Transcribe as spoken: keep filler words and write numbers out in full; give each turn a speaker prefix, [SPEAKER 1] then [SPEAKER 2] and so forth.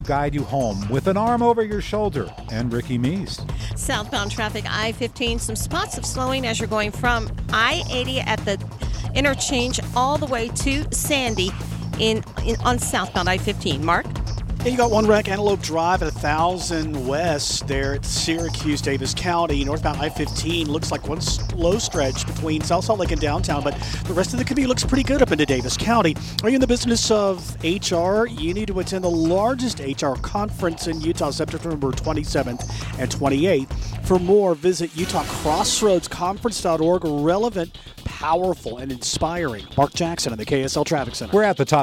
[SPEAKER 1] Guide you home with an arm over your shoulder. And Ricky Meese.
[SPEAKER 2] Southbound traffic, I fifteen, some spots of slowing as you're going from I eighty at the interchange all the way to Sandy in, in on southbound I fifteen. Mark?
[SPEAKER 3] Yeah, you got one wreck, Antelope Drive at one thousand West there at Syracuse, Davis County. Northbound I fifteen looks like one slow stretch between South Salt Lake and downtown, but the rest of the commute looks pretty good up into Davis County. Are you in the business of H R? You need to attend the largest H R conference in Utah, September twenty-seventh and twenty-eighth. For more, visit Utah Crossroads Conference dot org. Relevant, powerful, and inspiring. Mark Jackson in the K S L Traffic Center.
[SPEAKER 1] We're at the top.